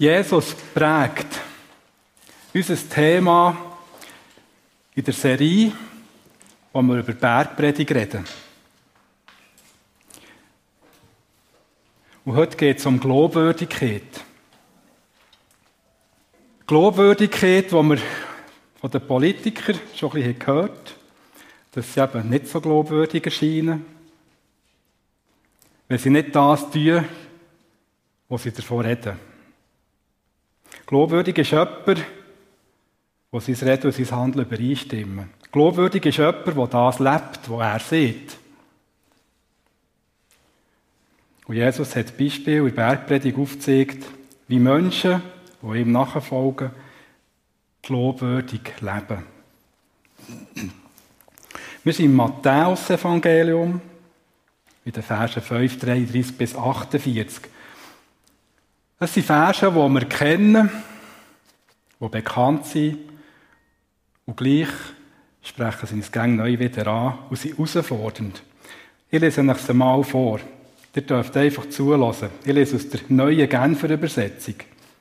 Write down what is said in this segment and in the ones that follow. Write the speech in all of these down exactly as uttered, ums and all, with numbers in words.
Jesus prägt unser Thema in der Serie, wo wir über Bergpredigt reden. Und heute geht es um Glaubwürdigkeit. Glaubwürdigkeit, die wir von den Politikern schon ein bisschen gehört haben, dass sie eben nicht so glaubwürdig erscheinen, wenn sie nicht das tun, was sie davon reden. Glaubwürdig ist jemand, wo sein Reden und sein Handeln übereinstimmen. Glaubwürdig ist jemand, der das lebt, was er sieht. Und Jesus hat Beispiele in der Bergpredigt aufgezeigt, wie Menschen, die ihm nachfolgen, glaubwürdig leben. Wir sind im Matthäus-Evangelium, in den Versen fünf, dreiunddreißig bis achtundvierzig. Das sind Verse, die wir kennen, die bekannt sind, und gleich sprechen sie uns gerne neu wieder an und sind herausfordernd. Ich lese euch sie mal vor. Ihr dürft einfach zuhören. Ich lese aus der neuen Genfer Übersetzung.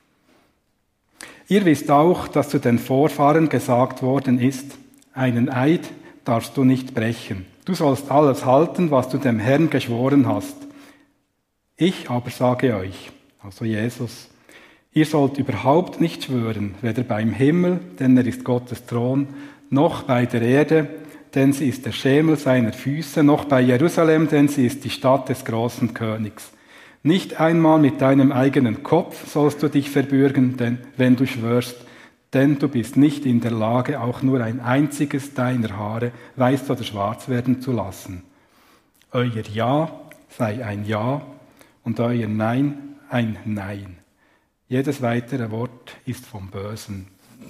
Ihr wisst auch, dass zu den Vorfahren gesagt worden ist, einen Eid darfst du nicht brechen. Du sollst alles halten, was du dem Herrn geschworen hast. Ich aber sage euch, also Jesus, ihr sollt überhaupt nicht schwören, weder beim Himmel, denn er ist Gottes Thron, noch bei der Erde, denn sie ist der Schemel seiner Füße, noch bei Jerusalem, denn sie ist die Stadt des großen Königs. Nicht einmal mit deinem eigenen Kopf sollst du dich verbürgen, denn, wenn du schwörst, denn du bist nicht in der Lage, auch nur ein einziges deiner Haare weiß oder schwarz werden zu lassen. Euer Ja sei ein Ja und euer Nein ein Nein. Jedes weitere Wort ist vom Bösen.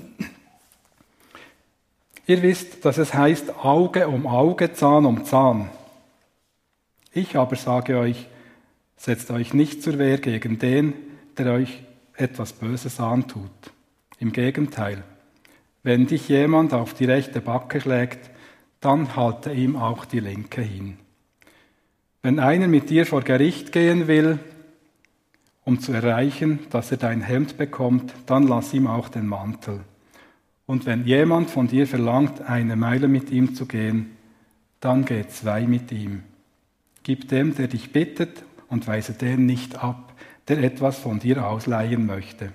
Ihr wisst, dass es heißt Auge um Auge, Zahn um Zahn. Ich aber sage euch, setzt euch nicht zur Wehr gegen den, der euch etwas Böses antut. Im Gegenteil, wenn dich jemand auf die rechte Backe schlägt, dann halte ihm auch die linke hin. Wenn einer mit dir vor Gericht gehen will, um zu erreichen, dass er dein Hemd bekommt, dann lass ihm auch den Mantel. Und wenn jemand von dir verlangt, eine Meile mit ihm zu gehen, dann geh zwei mit ihm. Gib dem, der dich bittet, und weise den nicht ab, der etwas von dir ausleihen möchte.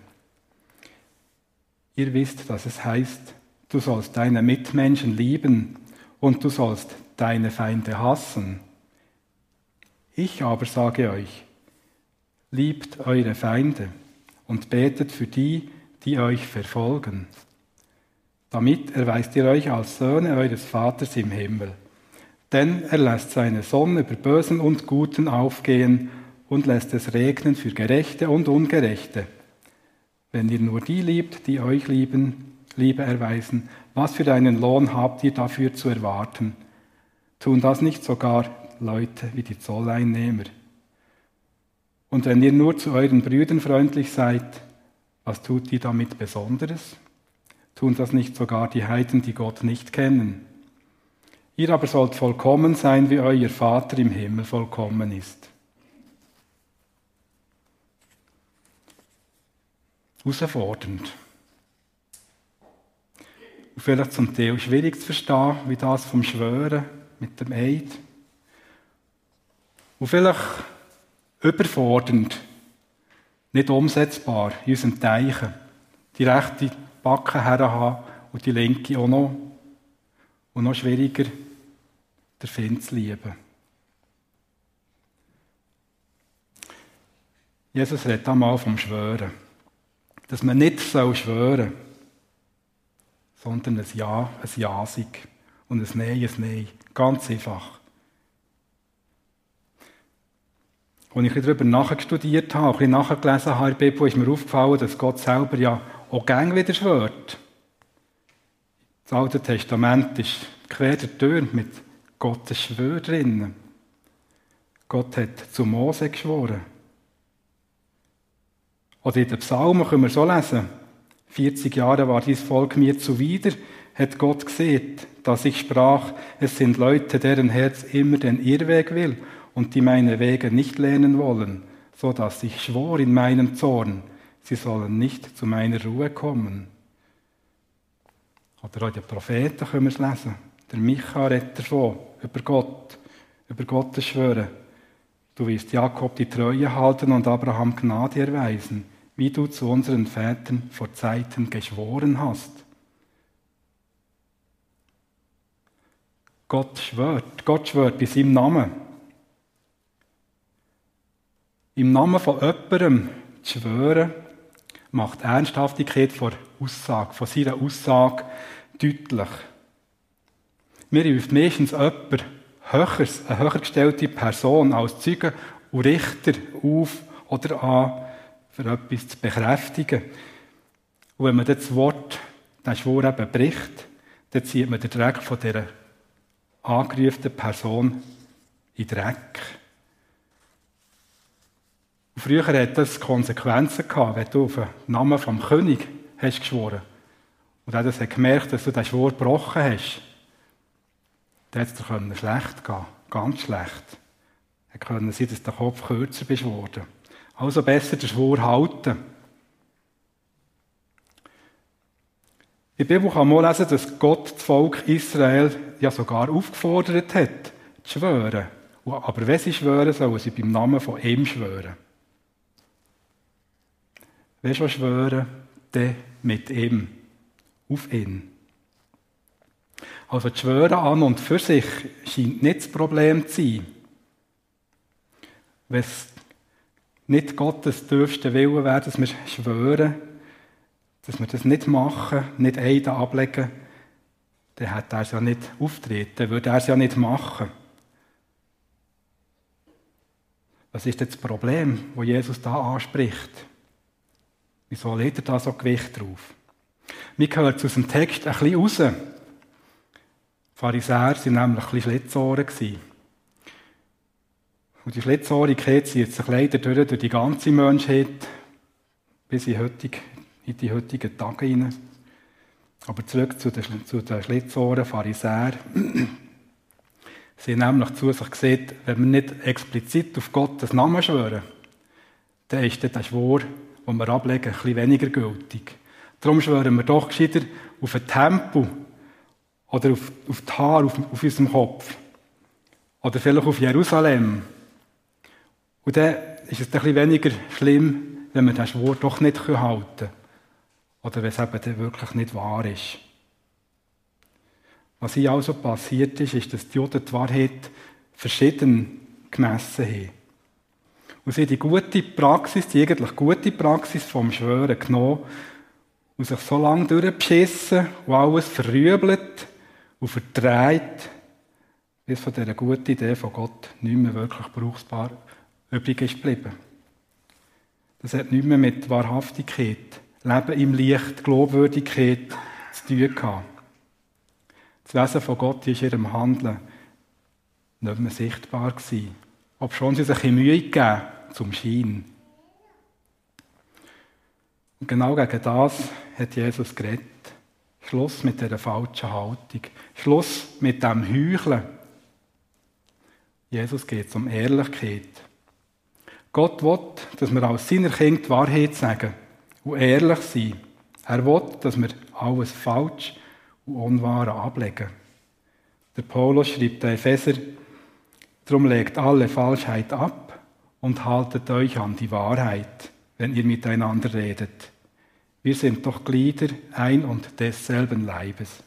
Ihr wisst, dass es heißt, du sollst deine Mitmenschen lieben und du sollst deine Feinde hassen. Ich aber sage euch, liebt eure Feinde und betet für die, die euch verfolgen. Damit erweist ihr euch als Söhne eures Vaters im Himmel. Denn er lässt seine Sonne über Bösen und Guten aufgehen und lässt es regnen für Gerechte und Ungerechte. Wenn ihr nur die liebt, die euch lieben, Liebe erweisen, was für einen Lohn habt ihr dafür zu erwarten? Tun das nicht sogar Leute wie die Zolleinnehmer? Und wenn ihr nur zu euren Brüdern freundlich seid, was tut ihr damit Besonderes? Tun das nicht sogar die Heiden, die Gott nicht kennen? Ihr aber sollt vollkommen sein, wie euer Vater im Himmel vollkommen ist. Herausfordernd. Und vielleicht zum Teil schwierig zu verstehen, wie das vom Schwören mit dem Eid. Und vielleicht überfordernd, nicht umsetzbar in unserem Teichen. Die rechte Backe herhaben und die linke auch noch. Und noch schwieriger, den Feind zu lieben. Jesus redet einmal vom Schwören. Dass man nicht schwören soll, sondern ein Ja, ein Ja sei. Und ein Nein, ein Nein. Ganz einfach. Als ich darüber nachgestudiert habe, ein bisschen nachgelesen habe in der Bibel, ist mir aufgefallen, dass Gott selber ja auch gern wieder schwört. Das Alte Testament ist quer der Tür mit Gottes Schwör drin. Gott hat zu Mose geschworen. Oder in den Psalmen können wir so lesen. vierzig Jahre war dieses Volk mir zuwider, hat Gott gesehen, dass ich sprach, es sind Leute, deren Herz immer den Irrweg will und die meine Wege nicht lernen wollen, so dass ich schwor in meinem Zorn, sie sollen nicht zu meiner Ruhe kommen. Oder auch die Propheten können wir es lesen. Der Micha redet davon, über Gott, über Gottes Schwören. Du wirst Jakob die Treue halten und Abraham Gnade erweisen, wie du zu unseren Vätern vor Zeiten geschworen hast. Gott schwört, Gott schwört bei seinem Namen. Im Namen von jemandem zu schwören, macht die Ernsthaftigkeit von Aussage, von seiner Aussage deutlich. Mir ruft meistens jemand Höheres, eine höher gestellte Person als Zeuge und Richter auf oder an, für etwas zu bekräftigen. Und wenn man das Wort, den Schwur eben bricht, dann zieht man den Dreck von dieser angerufenen Person in den Dreck. Und früher hat das Konsequenzen gehabt, wenn du auf den Namen vom König hast geschworen und er das hat gemerkt, dass du den Schwur gebrochen hast. Dann hätte es dir schlecht gehen, ganz schlecht. Es könnte sein, dass der Kopf kürzer bist worden. Also besser den Schwur halten. In der Bibel kann man lesen, dass Gott das Volk Israel ja sogar aufgefordert hat, zu schwören. Aber wenn sie schwören, sollen sie beim Namen von ihm schwören. Wenn schon schwören, dann mit ihm. Auf ihn. Also das Schwören an und für sich scheint nicht das Problem zu sein. Wenn es nicht Gottes tiefster Wille wäre, dass wir schwören, dass wir das nicht machen, nicht Eide ablegen, dann hätte er es ja nicht auftreten, dann würde er es ja nicht machen. Was ist denn das Problem, das Jesus da anspricht? Wieso legt er da so Gewicht drauf? Mir gehört aus dem Text ein bisschen raus. Die Pharisäer waren nämlich ein bisschen Schlitzohren. Und die Schlitzohrigkeit zieht sich leider durch, durch die ganze Menschheit bis in, heutig, in die heutigen Tage hinein. Aber zurück zu den, zu den Schlitzohren, Pharisäer. Sie haben nämlich zu sich gesehen, wenn wir nicht explizit auf Gottes Namen schwören, dann ist der Schwur, den wir ablegen, ein bisschen weniger gültig. Darum schwören wir doch gescheiter auf einen Tempel oder auf, auf die Haare auf, auf unserem Kopf. Oder vielleicht auf Jerusalem. Und dann ist es ein bisschen weniger schlimm, wenn wir den Schwur doch nicht halten können. Oder wenn es eben wirklich nicht wahr ist. Was hier also passiert ist, ist, dass die Juden die Wahrheit verschieden gemessen haben. Und sie haben die gute Praxis, die eigentlich gute Praxis vom Schwören genommen und sich so lange durchbeschissen und alles verrübelt und verdreht, bis von dieser guten Idee von Gott nicht mehr wirklich brauchbar übrig ist geblieben. Das hat nichts mehr mit Wahrhaftigkeit, Leben im Licht, Glaubwürdigkeit zu tun gehabt. Das Wesen von Gott war in ihrem Handeln nicht mehr sichtbar gewesen. Obschon sie sich in Mühe gegeben zum Schein. Und genau gegen das hat Jesus geredet. Schluss mit dieser falschen Haltung. Schluss mit dem Heucheln. Jesus geht um Ehrlichkeit. Gott will, dass wir als seiner Kinder die Wahrheit sagen und ehrlich sein. Er will, dass wir alles falsch und Unwahre ablegen. Der Paulus schreibt den Epheser, darum legt alle Falschheit ab und haltet euch an die Wahrheit, wenn ihr miteinander redet. Wir sind doch Glieder ein und desselben Leibes.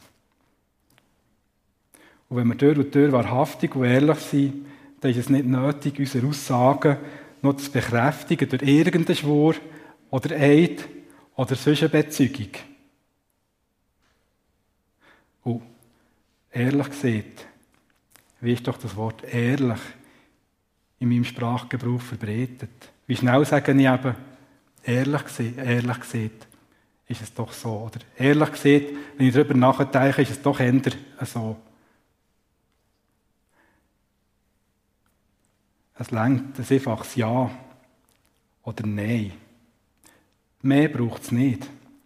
Und wenn wir durch und durch wahrhaftig und ehrlich sind, dann ist es nicht nötig, unsere Aussagen noch zu bekräftigen durch irgendeinen Schwur oder Eid oder sonst eine Bezeugung. Und ehrlich gesagt, wie ist doch das Wort ehrlich in meinem Sprachgebrauch verbreitet? Wie schnell sage ich eben, ehrlich gesagt, ehrlich gesagt, ist es doch so. Oder ehrlich gesagt, wenn ich darüber nachdenke, ist es doch eher so. Es reicht ein einfaches Ja oder Nein. Mehr braucht es nicht.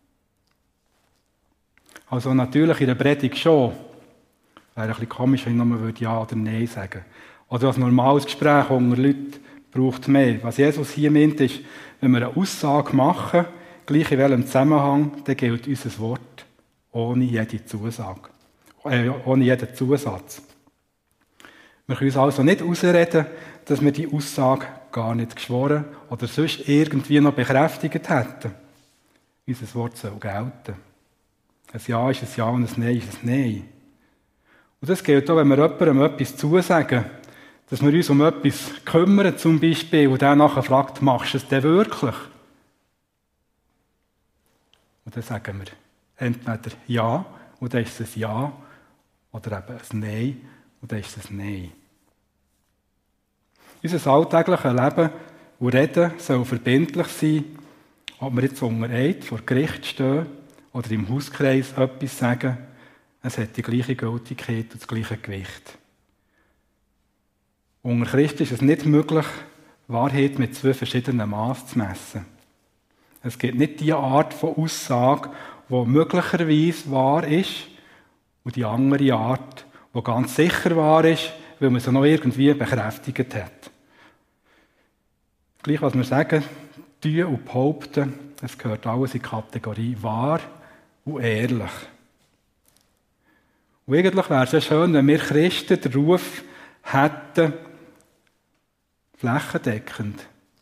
Also natürlich in der Predigt schon. Wäre ein bisschen komisch, wenn ich nur Ja oder Nein sagen würde. Oder ein normales Gespräch unter Leuten braucht mehr. Was Jesus hier meint, ist, wenn wir eine Aussage machen, gleich in welchem Zusammenhang, dann gilt unser Wort ohne jede Zusage, äh, ohne jeden Zusatz. Wir können uns also nicht ausreden, dass wir die Aussage gar nicht geschworen oder sonst irgendwie noch bekräftigt hätten. Unser Wort soll gelten. Ein Ja ist ein Ja und ein Nein ist ein Nein. Und das gilt auch, wenn wir jemandem etwas zusagen, dass wir uns um etwas kümmern zum Beispiel und der nachher fragt, machst du es denn wirklich? Und dann sagen wir entweder Ja und dann ist es ein Ja oder eben ein Nein und dann ist es ein Nein. Unser alltägliches Leben und Reden soll verbindlich sein, ob wir jetzt unter Eid vor Gericht stehen oder im Hauskreis etwas sagen, es hat die gleiche Gültigkeit und das gleiche Gewicht. Unter Christen ist es nicht möglich, Wahrheit mit zwei verschiedenen Maßen zu messen. Es gibt nicht die Art von Aussage, die möglicherweise wahr ist, und die andere Art, die ganz sicher wahr ist, weil man sie noch irgendwie bekräftigt hat. Gleich, was wir sagen, tun und behaupten, es gehört alles in die Kategorie wahr und ehrlich. Und eigentlich wäre es ja schön, wenn wir Christen den Ruf hätten, flächendeckend,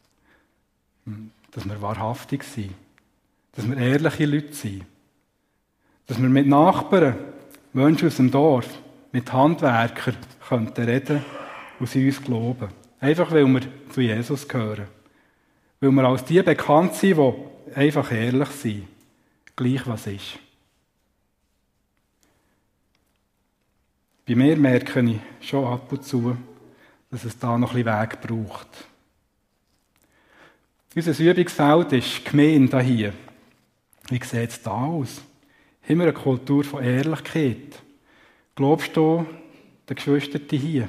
dass wir wahrhaftig sind, dass wir ehrliche Leute sind, dass wir mit Nachbarn, Menschen aus dem Dorf, mit Handwerkern könnten reden und sie uns glauben. Einfach, weil wir zu Jesus gehören. Weil wir als die bekannt sind, die einfach ehrlich sind. Gleich was ist. Bei mir merke ich schon ab und zu, dass es da noch ein bisschen Weg braucht. Unser Übungsfeld ist die Gemeinde hier. Wie sieht es da aus? Haben wir eine Kultur von Ehrlichkeit? Glaubst du den Geschwistern hier?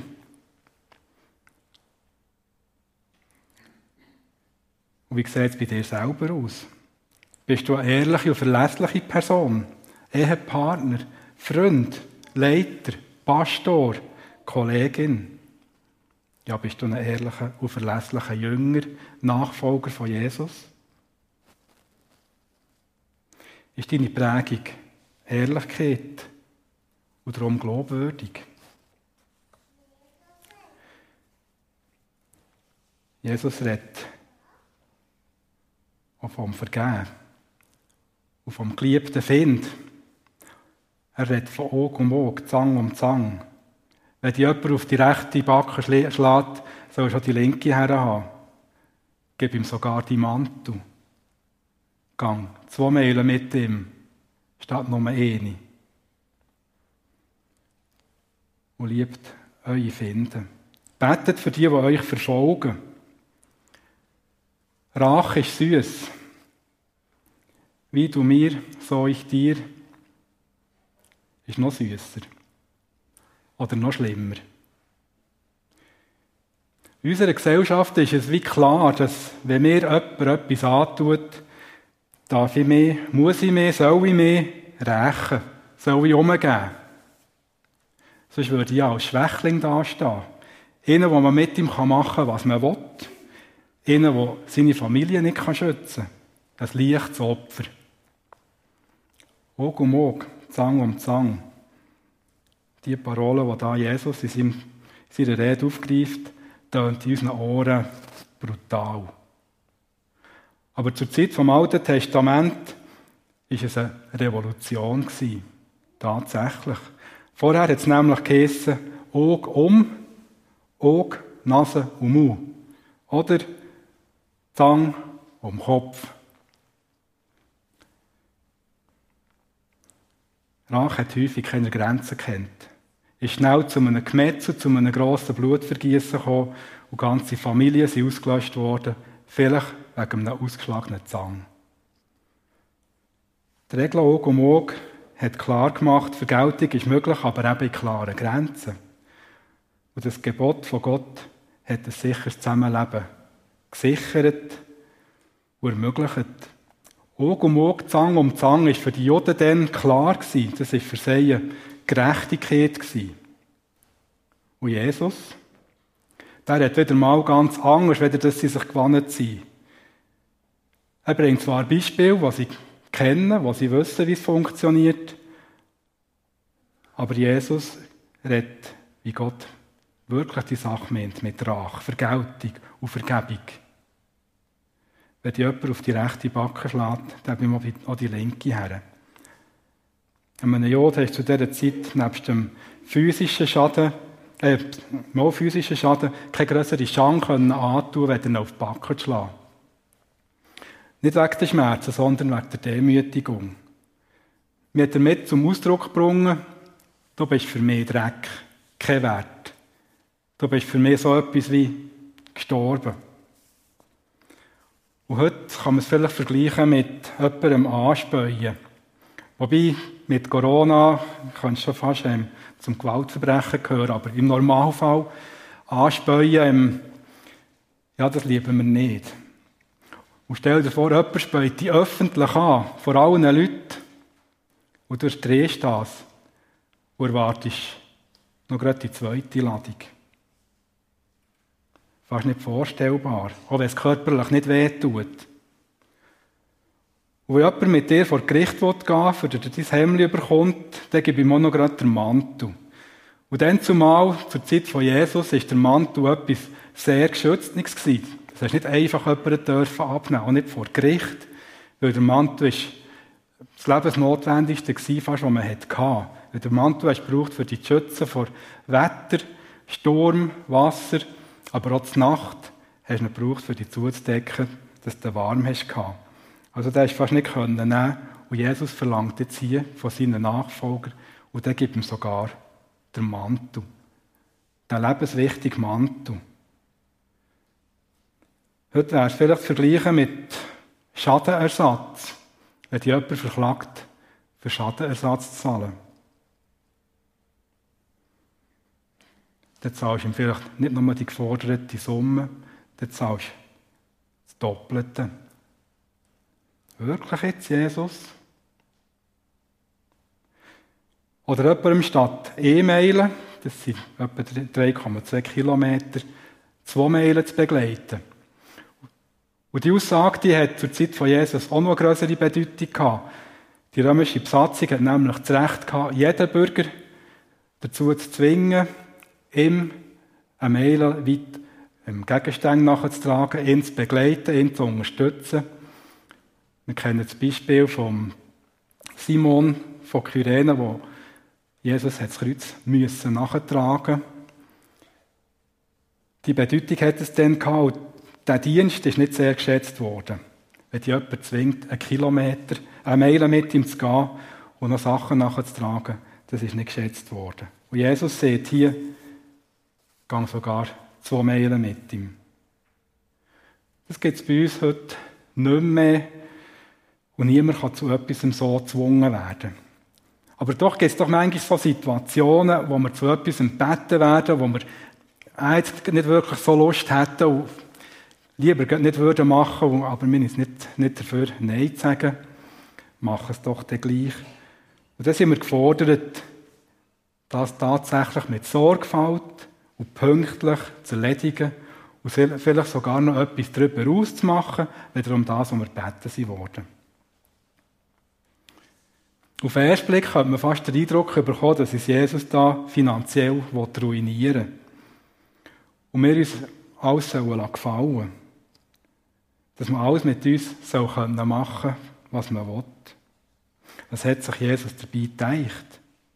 Und wie sieht es bei dir selber aus? Bist du eine ehrliche und verlässliche Person? Ehepartner, Freund, Leiter, Pastor, Kollegin? Ja, bist du ein ehrlicher und verlässlicher Jünger, Nachfolger von Jesus? Ist deine Prägung Ehrlichkeit und darum glaubwürdig? Jesus redet auch vom Vergeben und vom geliebten Find. Er redet von Aug um Aug, Zang um Zang. Wenn dich jemand auf die rechte Backe schlägt, sollst du auch die linke herhaben. Gib ihm sogar die Mantel. Gang zwei Meilen mit ihm, statt nur eine. Und liebt eure Finden. Betet für die, die euch verfolgen. Rache ist süß. Wie du mir, so ich dir, ist noch süßer. Oder noch schlimmer. In unserer Gesellschaft ist es wie klar, dass wenn mir jemand etwas antut, darf ich mehr, muss ich mehr, soll ich mehr rächen, soll ich umgeben. Sonst würde ich ja als Schwächling dastehen. Einer, wo man mit ihm machen kann, was man will. Einer, der seine Familie nicht schützen kann. Ein leichtes Opfer. Aug um Aug, Zang um Zang. Die Parole, die da Jesus in, seinem, in seiner Rede aufgreift, tönt in unseren Ohren brutal. Aber zur Zeit vom Alten Testament war es eine Revolution. Tatsächlich. Vorher hat es nämlich geheissen, Aug um, Aug, Nase und Mund. Oder Zang um Kopf. Rache hat häufig keine Grenzen gekannt. Ist schnell zu einem Gemetzel, zu einem grossen Blutvergießen gekommen und ganze Familien sind ausgelöscht worden, vielleicht wegen einem ausgeschlagenen Zang. Die Regel Aug um Aug hat klar gemacht, Vergeltung ist möglich, aber eben in klaren Grenzen. Und das Gebot von Gott hat ein sicheres Zusammenleben gesichert und ermöglicht. Aug um Aug, Zang um Zang war für die Juden dann klar gewesen. Das war für sie Gerechtigkeit gewesen. Und Jesus, der hat wieder mal ganz anders, weder dass sie sich gewandt sind. Er bringt zwar Beispiele, die sie kennen, die sie wissen, wie es funktioniert, aber Jesus redet, wie Gott wirklich die Sache meint, mit Rache, Vergeltung und Vergebung. Wenn jemand auf die rechte Backe schlägt, dann gebe ich auch die linke her. Einem Jod hast du zu dieser Zeit nebst dem physischen Schaden, äh, mal physischen Schaden, keine größere Schande antun, wenn er ihn auf die Backe zu schlagen. Nicht wegen der Schmerzen, sondern wegen der Demütigung. Mir hat damit zum Ausdruck gebracht, du bist für mich Dreck, kein Wert. Du bist für mich so etwas wie gestorben. Und heute kann man es vielleicht vergleichen mit jemandem anspähen. Wobei, mit Corona kann es schon fast ähm, zum Gewaltverbrechen gehören, aber im Normalfall anspähen, ähm, ja, das lieben wir nicht. Und stell dir vor, jemand späht dich öffentlich an, vor allen Leuten, und du drehst das und erwartest noch gerade die zweite Ladung. Fast nicht vorstellbar, auch wenn es körperlich nicht wehtut. Und wenn jemand mit dir vor Gericht gehen will, für das er dein Hemd bekommt, dann gebe ich ihm auch noch gerade den Mantel. Und dann zumal, zur Zeit von Jesus, war der Mantel etwas sehr Geschütztes gewesen. Das hast nicht einfach jemanden dürfen abnehmen, auch nicht vor Gericht, weil der Mantel ist das Lebensnotwendigste gewesen, fast, was man hatte. Weil der Mantel hast du gebraucht, für die zu schützen vor Wetter, Sturm, Wasser, aber auch die Nacht hast du ihn gebraucht, für die zuzudecken, dass du warm hast. Also den hast du fast nicht nehmen können. Und Jesus verlangt jetzt hier von seinen Nachfolgern, und der gibt ihm sogar den Mantel. Den lebenswichtigen Mantel. Heute wäre es vielleicht zu vergleichen mit Schadenersatz, wenn dich jemand verklagt, für Schadenersatz zu zahlen. Dann zahlst du ihm vielleicht nicht nur die geforderte Summe, dann zahlst du das Doppelte. Wirklich jetzt, Jesus? Oder jemandem statt E-Mailen, das sind etwa drei Komma zwei Kilometer, zwei Meilen zu begleiten. Und die Aussage, die hat zur Zeit von Jesus auch noch eine größere Bedeutung gehabt. Die römische Besatzung hat nämlich das Recht gehabt, jeden Bürger dazu zu zwingen, ihm eine Meile weit Gegenstände nachzutragen, ihn zu begleiten, ihn zu unterstützen. Wir kennen das Beispiel von Simon von Kyrene, wo Jesus das Kreuz müssen nachtragen. Die Bedeutung hat es dann gehabt. Der Dienst ist nicht sehr geschätzt worden. Wenn dich jemand zwingt, einen Kilometer, eine Meile mit ihm zu gehen und noch Sachen nachzutragen, das ist nicht geschätzt worden. Und Jesus sagt hier, gang sogar zwei Meilen mit ihm. Das gibt es bei uns heute nicht mehr. Und niemand kann zu etwas so gezwungen werden. Aber doch gibt es doch manchmal so Situationen, wo wir zu etwas gebeten werden, wo wir jetzt nicht wirklich so Lust hätten und lieber nicht würden machen, aber wir sind nicht, nicht dafür Nein zu sagen. Machen es doch dann gleich. Und dann sind wir gefordert, das tatsächlich mit Sorgfalt und pünktlich zu erledigen und vielleicht sogar noch etwas darüber auszumachen, wieder um das, was wir gebeten wurden. Auf den ersten Blick könnte man fast den Eindruck bekommen, dass uns Jesus da finanziell ruinieren will. Und wir uns alles gefallen sollen. Dass man alles mit uns machen können, was man will. Was hat sich Jesus dabei gedacht?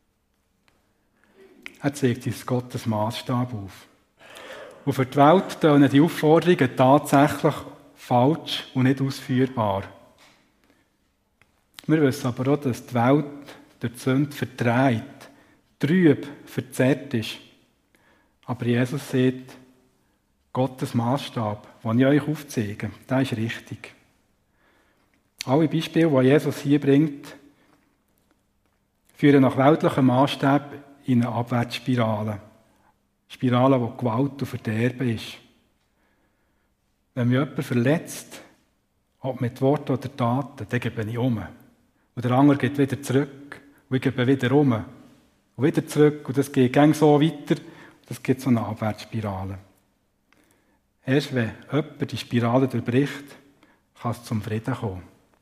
Er zeigt uns Gottes Maßstab auf. Und für die Welt tönen die Aufforderungen tatsächlich falsch und nicht ausführbar. Wir wissen aber auch, dass die Welt durch die Sünde verdreht, trüb, verzerrt ist. Aber Jesus sagt, Gottes Maßstab, den ich euch aufzeige, der ist richtig. Alle Beispiele, die Jesus hier bringt, führen nach weltlichem Maßstab in eine Abwärtsspirale. Spirale, wo Gewalt und Verderben ist. Wenn mich jemand verletzt, ob mit Worten oder Taten, dann gebe ich um. Und der andere geht wieder zurück. Und ich gebe wieder um. Und wieder zurück. Und das geht gang so weiter. Das gibt so eine Abwärtsspirale. Erst wenn jemand die Spirale durchbricht, kann es zum Frieden kommen.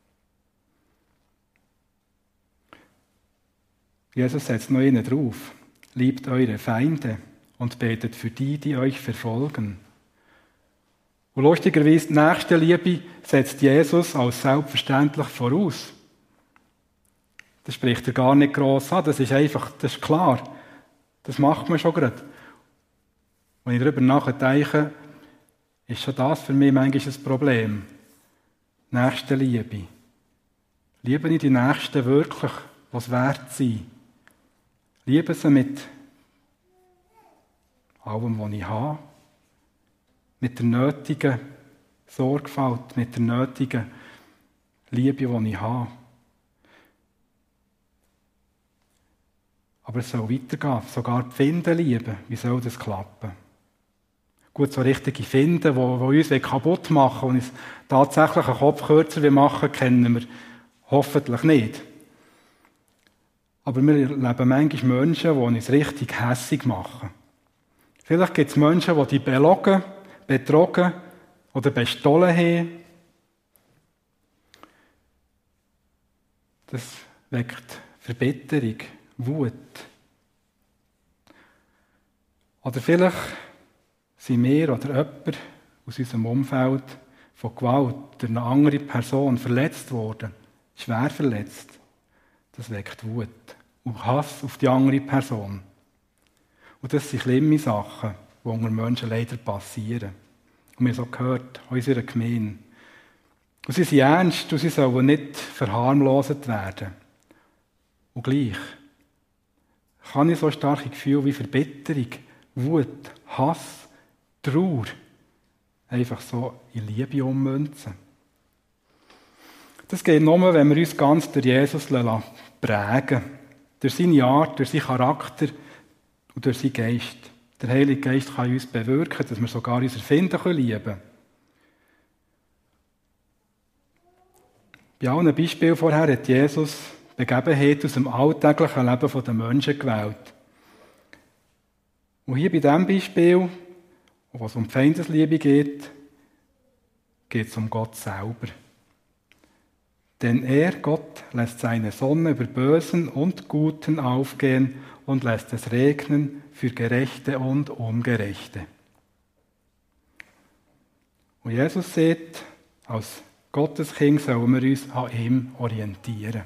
Jesus setzt noch einen drauf. Liebt eure Feinde und betet für die, die euch verfolgen. Und lustigerweise, die Nächstenliebe setzt Jesus als selbstverständlich voraus. Das spricht er gar nicht gross an, das ist einfach, das ist klar. Das macht man schon gerade. Wenn ich darüber nachdenke, ist schon das für mich manchmal ein Problem. Nächstenliebe. Liebe ich die Nächsten wirklich, was wert sind? Liebe sie mit allem, was ich habe, mit der nötigen Sorgfalt, mit der nötigen Liebe, die ich habe. Aber es soll weitergehen, sogar die Finden lieben. Wie soll das klappen? Gut, so richtige Finden, die, die uns kaputt machen und uns tatsächlich einen Kopf kürzer machen, kennen wir hoffentlich nicht. Aber wir erleben manchmal Menschen, die uns richtig hässig machen. Vielleicht gibt es Menschen, die dich belogen, betrogen oder bestohlen haben. Das weckt Verbitterung, Wut. Oder vielleicht sind wir oder jemand aus unserem Umfeld von Gewalt durch eine andere Person verletzt worden, schwer verletzt. Das weckt Wut und Hass auf die andere Person. Und das sind schlimme Sachen, die unter Menschen leider passieren. Und wir haben so gehört, in unserer Gemeinde. Und sie sind ernst und sie sollen nicht verharmloset werden. Und gleich kann ich so starke Gefühle wie Verbitterung, Wut, Hass, Trauer einfach so in Liebe ummünzen. Das geht nur, wenn wir uns ganz durch Jesus prägen lassen. Durch seine Art, durch seinen Charakter und durch seinen Geist. Der Heilige Geist kann uns bewirken, dass wir sogar unser Finden lieben können. Bei allen Beispielen vorher hat Jesus Begebenheiten aus dem alltäglichen Leben der Menschen gewählt. Und hier bei diesem Beispiel, wo es um die Feindesliebe geht, geht es um Gott selber. Denn er, Gott, lässt seine Sonne über Bösen und Guten aufgehen und lässt es regnen für Gerechte und Ungerechte. Und Jesus sagt, als Gotteskind sollen wir uns an ihm orientieren.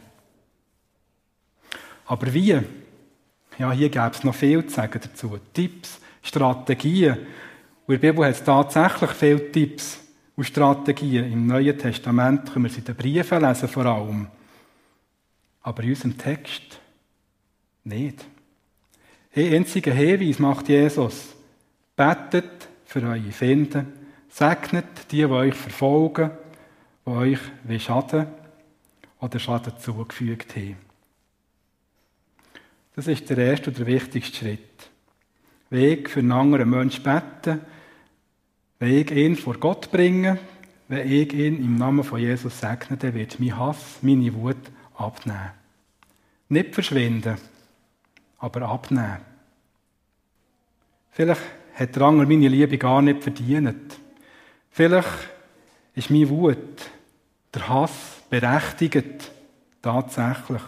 Aber wie? Ja, hier gäbe es noch viel zu sagen dazu. Tipps, Strategien. Und in der Bibel hat es tatsächlich viele Tipps und Strategien. Im Neuen Testament können wir sie in den Briefen lesen, vor allem. Aber in unserem Text nicht. Ein einziger Hinweis macht Jesus. Betet für eure Feinde. Segnet die, die euch verfolgen, die euch wie Schaden oder Schaden zugefügt haben. Das ist der erste und der wichtigste Schritt. Weg für einen anderen Menschen beten, wenn ich ihn vor Gott bringe, wenn ich ihn im Namen von Jesus segne, dann wird mein Hass, meine Wut abnehmen. Nicht verschwinden, aber abnehmen. Vielleicht hat der andere meine Liebe gar nicht verdient. Vielleicht ist meine Wut, der Hass berechtigt, tatsächlich.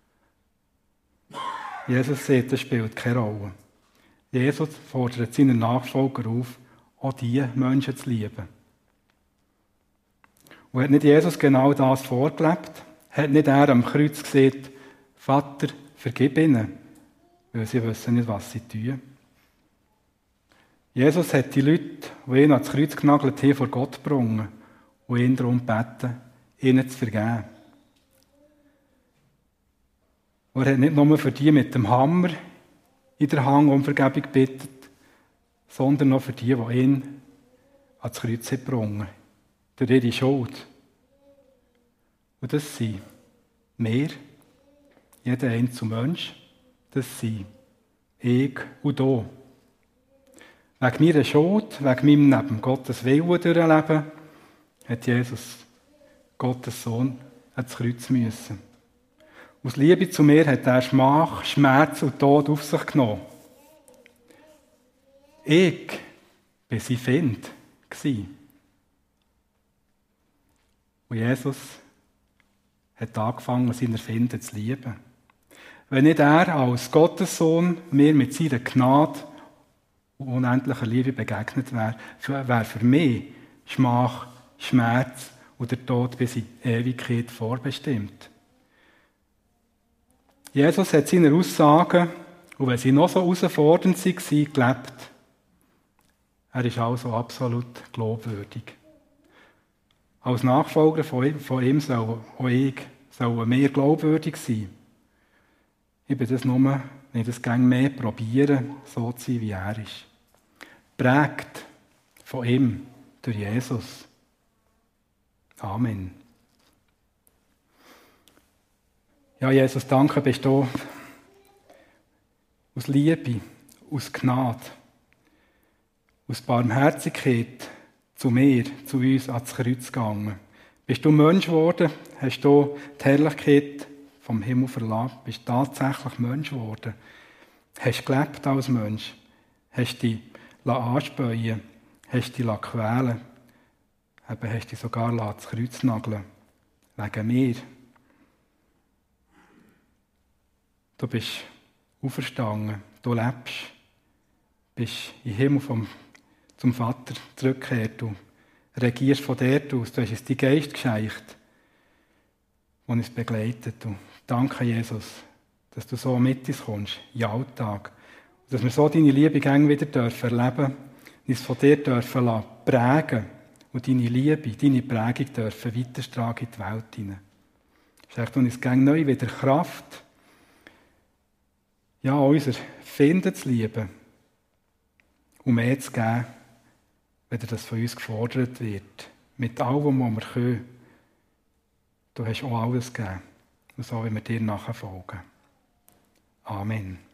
Jesus sagt, das spielt keine Rolle. Jesus fordert seinen Nachfolger auf, auch diese Menschen zu lieben. Und hat nicht Jesus genau das vorgelebt? Hat nicht er am Kreuz gesagt, Vater, vergib ihnen, weil sie wissen nicht, was sie tun? Jesus hat die Leute, die ihn ans Kreuz genagelt haben, vor Gott gebracht und ihn darum gebeten, ihnen zu vergeben. Und er hat nicht nur für die mit dem Hammer in der Hand um Vergebung gebeten, sondern auch für die, die ihn ans Kreuz gebracht haben, durch ihre Schuld. Und das sind wir, jeder einzelne Mensch, das sind ich und du. Wegen meiner Schuld, wegen meinem neben Gottes Willen durchleben, hat Jesus, Gottes Sohn, ans Kreuz müssen. Aus Liebe zu mir hat er Schmach, Schmerz und Tod auf sich genommen. Ich war sein Feind. Und Jesus hat angefangen, seine Erfinder zu lieben. Wenn nicht er als Gottessohn mir mit seiner Gnade und unendlicher Liebe begegnet wäre, wäre für mich Schmach, Schmerz und der Tod bis in Ewigkeit vorbestimmt. Jesus hat seine Aussagen, und wenn sie noch so herausfordernd waren, gelebt. Er ist also absolut glaubwürdig. Als Nachfolger von ihm, von ihm soll auch ich soll mehr glaubwürdig sein. Ich will das nur, wenn ich das gerne mehr probieren, so zu sein, wie er ist. Prägt von ihm durch Jesus. Amen. Ja, Jesus, danke, bist du aus Liebe, aus Gnade, aus Barmherzigkeit zu mir, zu uns ans Kreuz gegangen. Bist du Mensch geworden, hast du die Herrlichkeit vom Himmel verlassen, bist tatsächlich Mensch geworden, hast gelebt als Mensch, hast dich anspähen, hast dich quälen, eben hast dich sogar ans Kreuz nageln, wegen mir. Du bist auferstanden, du lebst, bist im Himmel vom, zum Vater zurückgekehrt, du regierst von dort aus, du hast uns deinen Geist geschenkt, der uns begleitet. Und danke, Jesus, dass du so mit uns kommst, in den Alltag. Und dass wir so deine Liebe gerne wieder dürfen erleben, uns von dir dürfen lassen, prägen und deine Liebe, deine Prägung dürfen weitertragen in die Welt hinein. Schenk uns gerne neu wieder Kraft, ja, unser Finden zu lieben und mehr zu geben, wenn das von uns gefordert wird. Mit allem, was wir können. Du hast auch alles gegeben. Und so wollen wir dir nachfolgen. Amen.